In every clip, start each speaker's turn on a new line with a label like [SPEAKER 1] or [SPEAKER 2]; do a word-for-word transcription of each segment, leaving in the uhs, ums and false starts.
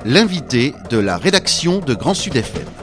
[SPEAKER 1] l'invité de la rédaction de Grand Sud F M.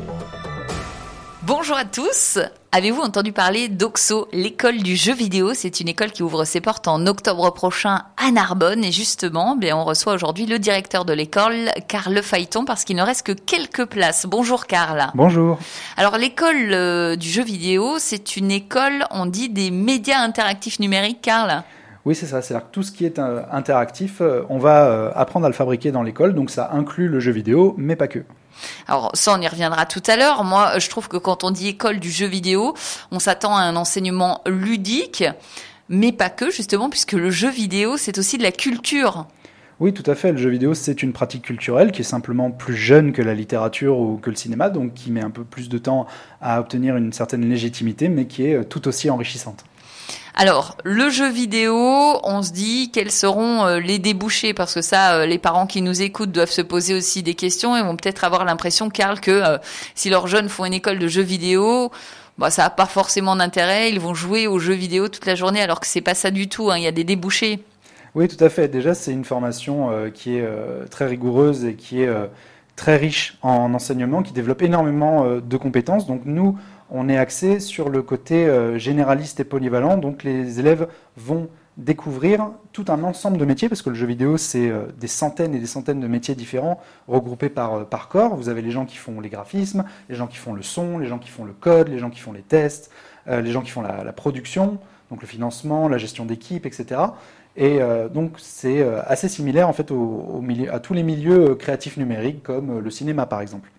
[SPEAKER 2] Bonjour à tous. Avez-vous entendu parler d'Oxo, l'école du jeu vidéo? C'est une école qui ouvre ses portes en octobre prochain à Narbonne. Et justement, bien, on reçoit aujourd'hui le directeur de l'école, Karl Phaéton, parce qu'il ne reste que quelques places. Bonjour Karl.
[SPEAKER 3] Bonjour.
[SPEAKER 2] Alors l'école euh, du jeu vidéo, c'est une école, on dit, des médias interactifs numériques, Karl?
[SPEAKER 3] Oui, c'est ça. C'est-à-dire que tout ce qui est euh, interactif, euh, on va euh, apprendre à le fabriquer dans l'école. Donc ça inclut le jeu vidéo, mais pas que.
[SPEAKER 2] Alors ça, on y reviendra tout à l'heure. Moi, je trouve que quand on dit école du jeu vidéo, on s'attend à un enseignement ludique, mais pas que, justement, puisque le jeu vidéo, c'est aussi de la culture.
[SPEAKER 3] Oui, tout à fait. Le jeu vidéo, c'est une pratique culturelle qui est simplement plus jeune que la littérature ou que le cinéma, donc qui met un peu plus de temps à obtenir une certaine légitimité, mais qui est tout aussi enrichissante.
[SPEAKER 2] Alors, le jeu vidéo, on se dit quels seront euh, les débouchés, parce que ça, euh, les parents qui nous écoutent doivent se poser aussi des questions et vont peut-être avoir l'impression, Karl, que euh, si leurs jeunes font une école de jeux vidéo, bah, ça n'a pas forcément d'intérêt, ils vont jouer aux jeux vidéo toute la journée, alors que c'est pas ça du tout, hein, il y a des débouchés.
[SPEAKER 3] Oui, tout à fait. Déjà, c'est une formation euh, qui est euh, très rigoureuse et qui est euh, très riche en enseignement, qui développe énormément euh, de compétences. Donc nous, on est axé sur le côté euh, généraliste et polyvalent, donc les élèves vont découvrir tout un ensemble de métiers, parce que le jeu vidéo, c'est euh, des centaines et des centaines de métiers différents, regroupés par, euh, par corps. Vous avez les gens qui font les graphismes, les gens qui font le son, les gens qui font le code, les gens qui font les tests, euh, les gens qui font la, la production, donc le financement, la gestion d'équipe, et cetera. Et euh, donc c'est euh, assez similaire en fait au, au milieu, à tous les milieux créatifs numériques, comme euh, le cinéma par exemple.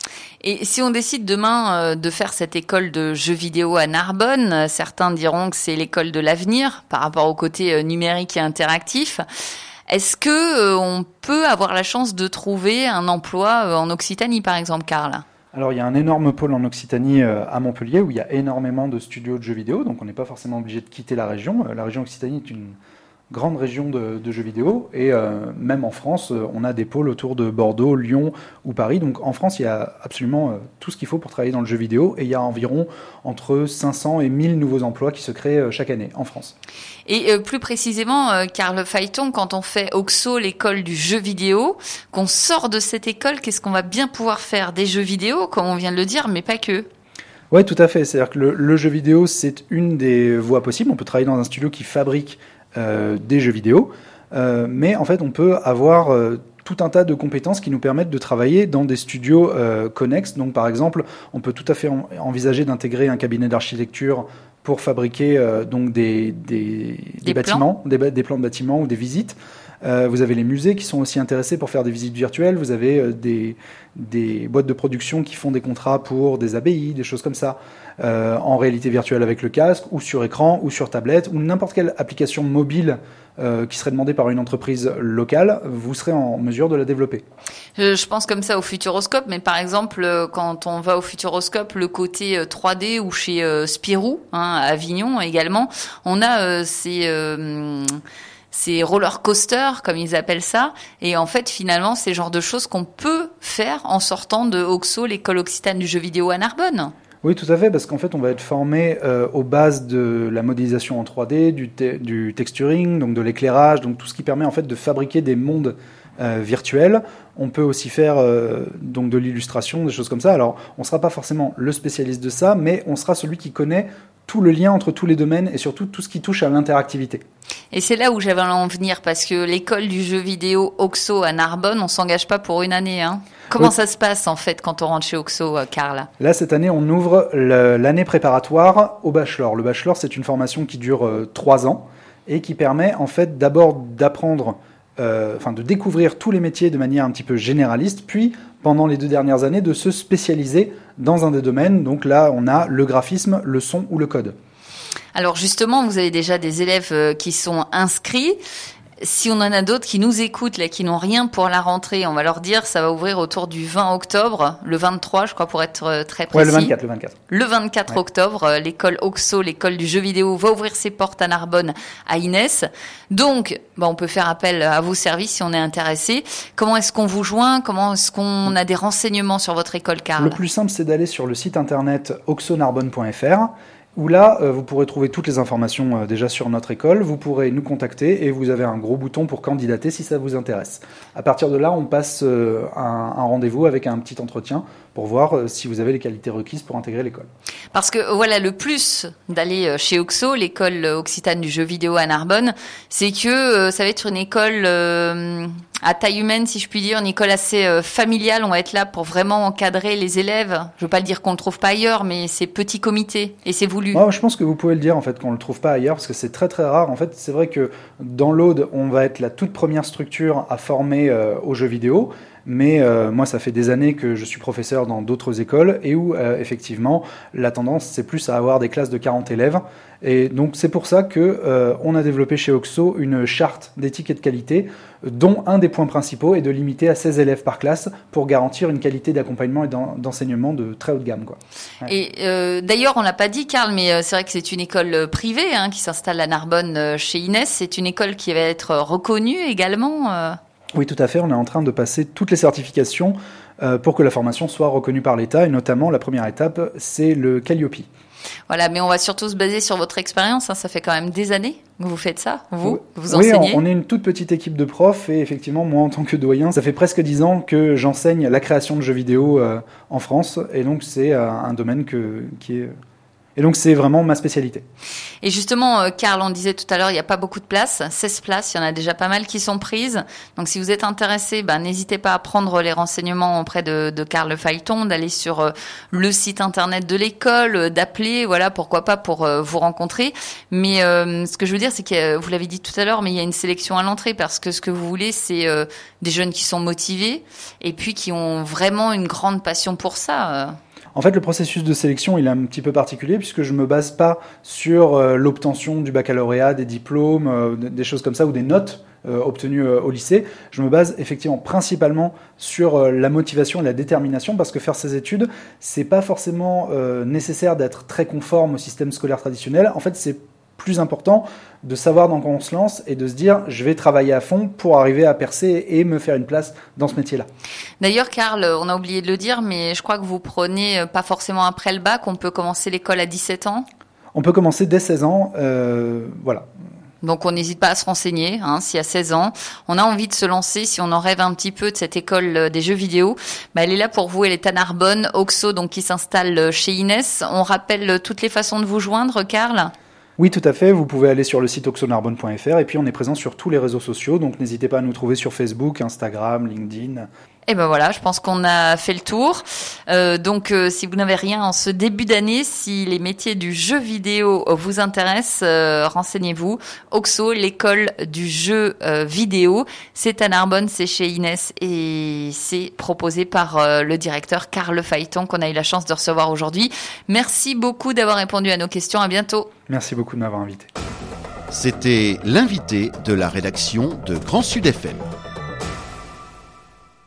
[SPEAKER 2] Et si on décide demain euh, de faire cette école de jeux vidéo à Narbonne, euh, certains diront que c'est l'école de l'avenir par rapport au côté euh, numérique et interactif. Est-ce que euh, on peut avoir la chance de trouver un emploi euh, en Occitanie, par exemple, Karl?
[SPEAKER 3] Alors il y a un énorme pôle en Occitanie euh, à Montpellier où il y a énormément de studios de jeux vidéo, donc on n'est pas forcément obligé de quitter la région. Euh, la région Occitanie est une grande région de, de jeux vidéo, et euh, même en France, euh, on a des pôles autour de Bordeaux, Lyon ou Paris. Donc en France, il y a absolument euh, tout ce qu'il faut pour travailler dans le jeu vidéo, et il y a environ entre cinq cents et mille nouveaux emplois qui se créent euh, chaque année en France.
[SPEAKER 2] Et euh, plus précisément, euh, Karl Phaéton, quand on fait Oxo, l'école du jeu vidéo, qu'on sort de cette école, qu'est-ce qu'on va bien pouvoir faire? Des jeux vidéo, comme on vient de le dire, mais pas que.
[SPEAKER 3] Oui, tout à fait. C'est-à-dire que le, le jeu vidéo, c'est une des voies possibles. On peut travailler dans un studio qui fabrique Euh, des jeux vidéo, euh, mais en fait on peut avoir euh, tout un tas de compétences qui nous permettent de travailler dans des studios euh, connexes. Donc par exemple, on peut tout à fait en- envisager d'intégrer un cabinet d'architecture pour fabriquer euh, donc des, des, des,
[SPEAKER 2] Des
[SPEAKER 3] bâtiments, des, ba- des plans de bâtiments ou des visites. Euh, vous avez les musées qui sont aussi intéressés pour faire des visites virtuelles. Vous avez euh, des, des boîtes de production qui font des contrats pour des abbayes, des choses comme ça, euh, en réalité virtuelle avec le casque, ou sur écran, ou sur tablette, ou n'importe quelle application mobile euh, qui serait demandée par une entreprise locale, vous serez en mesure de la développer.
[SPEAKER 2] Je, je pense comme ça au Futuroscope, mais par exemple, euh, quand on va au Futuroscope, le côté euh, trois D ou chez euh, Spirou, hein, à Avignon également, on a euh, ces... Euh, ces roller coasters, comme ils appellent ça. Et en fait, finalement, c'est le genre de choses qu'on peut faire en sortant de Oxo, l'école occitane du jeu vidéo à Narbonne.
[SPEAKER 3] Oui, tout à fait, parce qu'en fait, on va être formé euh, aux bases de la modélisation en trois D, du, te- du texturing, donc de l'éclairage, donc tout ce qui permet en fait de fabriquer des mondes euh, virtuels. On peut aussi faire euh, donc de l'illustration, des choses comme ça. Alors, on ne sera pas forcément le spécialiste de ça, mais on sera celui qui connaît tout le lien entre tous les domaines et surtout tout ce qui touche à l'interactivité.
[SPEAKER 2] Et c'est là où j'avais envie d'en venir, parce que l'école du jeu vidéo Oxo à Narbonne, on s'engage pas pour une année, hein. Comment
[SPEAKER 3] Oui.
[SPEAKER 2] ça se passe en fait quand on rentre chez Oxo, euh, Karl?
[SPEAKER 3] Là, cette année, on ouvre le- l'année préparatoire au bachelor. Le bachelor, c'est une formation qui dure euh, trois ans et qui permet en fait d'abord d'apprendre, euh, enfin de découvrir tous les métiers de manière un petit peu généraliste, puis pendant les deux dernières années de se spécialiser dans un des domaines. Donc là, on a le graphisme, le son ou le code.
[SPEAKER 2] Alors justement, vous avez déjà des élèves euh, qui sont inscrits. Si on en a d'autres qui nous écoutent, là, qui n'ont rien pour la rentrée, on va leur dire ça va ouvrir autour du vingt octobre, le vingt-trois, je crois, pour être euh, très précis.
[SPEAKER 3] Ouais, le vingt-quatre, le vingt-quatre.
[SPEAKER 2] Le vingt-quatre
[SPEAKER 3] Ouais.
[SPEAKER 2] octobre, euh, l'école Oxo, l'école du jeu vidéo, va ouvrir ses portes à Narbonne, à Inès. Donc, bah, on peut faire appel à vos services si on est intéressé. Comment est-ce qu'on vous joint? Comment est-ce qu'on a des renseignements sur votre école, Karl?
[SPEAKER 3] Le plus simple, c'est d'aller sur le site internet oxonarbonne point f r. où là, euh, vous pourrez trouver toutes les informations euh, déjà sur notre école, vous pourrez nous contacter et vous avez un gros bouton pour candidater si ça vous intéresse. À partir de là, on passe euh, un, un rendez-vous avec un petit entretien pour voir euh, si vous avez les qualités requises pour intégrer l'école.
[SPEAKER 2] Parce que voilà, le plus d'aller chez Oxo, l'école occitane du jeu vidéo à Narbonne, c'est que euh, ça va être une école euh, à taille humaine, si je puis dire, une école assez euh, familiale. On va être là pour vraiment encadrer les élèves. Je veux pas le dire qu'on le trouve pas ailleurs, mais c'est petit comité et c'est voulu.
[SPEAKER 3] Ouais, je pense que vous pouvez le dire en fait qu'on le trouve pas ailleurs parce que c'est très très rare. En fait, c'est vrai que dans l'Aude, on va être la toute première structure à former euh, aux jeux vidéo. Mais euh, moi, ça fait des années que je suis professeur dans d'autres écoles et où, euh, effectivement, la tendance, c'est plus à avoir des classes de quarante élèves. Et donc, c'est pour ça qu'on euh, a développé chez Oxo une charte d'éthique et de qualité, dont un des points principaux est de limiter à seize élèves par classe pour garantir une qualité d'accompagnement et d'enseignement de très haut de gamme, quoi. Ouais.
[SPEAKER 2] Et euh, d'ailleurs, on l'a pas dit, Karl, mais euh, c'est vrai que c'est une école privée hein, qui s'installe à Narbonne euh, chez Inès. C'est une école qui va être reconnue également euh...
[SPEAKER 3] Oui, tout à fait. On est en train de passer toutes les certifications euh, pour que la formation soit reconnue par l'État. Et notamment, la première étape, c'est le Calliope.
[SPEAKER 2] Voilà, mais on va surtout se baser sur votre expérience. Hein. Ça fait quand même des années que vous faites ça, vous,
[SPEAKER 3] oui.
[SPEAKER 2] vous enseignez.
[SPEAKER 3] Oui, on, on est une toute petite équipe de profs. Et effectivement, moi, en tant que doyen, ça fait presque dix ans que j'enseigne la création de jeux vidéo euh, en France. Et donc, c'est euh, un domaine que, qui est... Et donc, c'est vraiment ma spécialité.
[SPEAKER 2] Et justement, euh, Karl, on disait tout à l'heure, il n'y a pas beaucoup de places, seize places, il y en a déjà pas mal qui sont prises. Donc, si vous êtes intéressé, ben, n'hésitez pas à prendre les renseignements auprès de, de Karl Phailton, d'aller sur euh, le site internet de l'école, euh, d'appeler, voilà, pourquoi pas pour euh, vous rencontrer. Mais euh, ce que je veux dire, c'est que, vous l'avez dit tout à l'heure, mais il y a une sélection à l'entrée parce que ce que vous voulez, c'est euh, des jeunes qui sont motivés et puis qui ont vraiment une grande passion pour ça. Euh.
[SPEAKER 3] En fait, le processus de sélection, il est un petit peu particulier puisque je me base pas sur euh, l'obtention du baccalauréat, des diplômes, euh, des choses comme ça ou des notes euh, obtenues euh, au lycée. Je me base effectivement principalement sur euh, la motivation et la détermination parce que faire ces études, c'est pas forcément euh, nécessaire d'être très conforme au système scolaire traditionnel. En fait, c'est plus important de savoir dans quoi on se lance et de se dire je vais travailler à fond pour arriver à percer et me faire une place dans ce métier-là.
[SPEAKER 2] D'ailleurs, Karl, on a oublié de le dire, mais je crois que vous prenez pas forcément après le bac, on peut commencer l'école à dix-sept ans.
[SPEAKER 3] On peut commencer dès seize ans, euh, voilà.
[SPEAKER 2] Donc on n'hésite pas à se renseigner, hein, si à seize ans, on a envie de se lancer, si on en rêve un petit peu de cette école des jeux vidéo, bah elle est là pour vous, elle est à Narbonne, Oxo, donc qui s'installe chez Inès. On rappelle toutes les façons de vous joindre, Karl ?
[SPEAKER 3] Oui, tout à fait. Vous pouvez aller sur le site oxonarbonne point f r et puis on est présent sur tous les réseaux sociaux. Donc n'hésitez pas à nous trouver sur Facebook, Instagram, LinkedIn.
[SPEAKER 2] Et ben voilà, je pense qu'on a fait le tour. Euh, donc, euh, si vous n'avez rien en ce début d'année, si les métiers du jeu vidéo vous intéressent, euh, renseignez-vous. Oxo, l'école du jeu euh, vidéo, c'est à Narbonne, c'est chez Inès et c'est proposé par euh, le directeur Karl Phailton qu'on a eu la chance de recevoir aujourd'hui. Merci beaucoup d'avoir répondu à nos questions. À bientôt.
[SPEAKER 3] Merci beaucoup de m'avoir invité.
[SPEAKER 1] C'était l'invité de la rédaction de Grand Sud F M.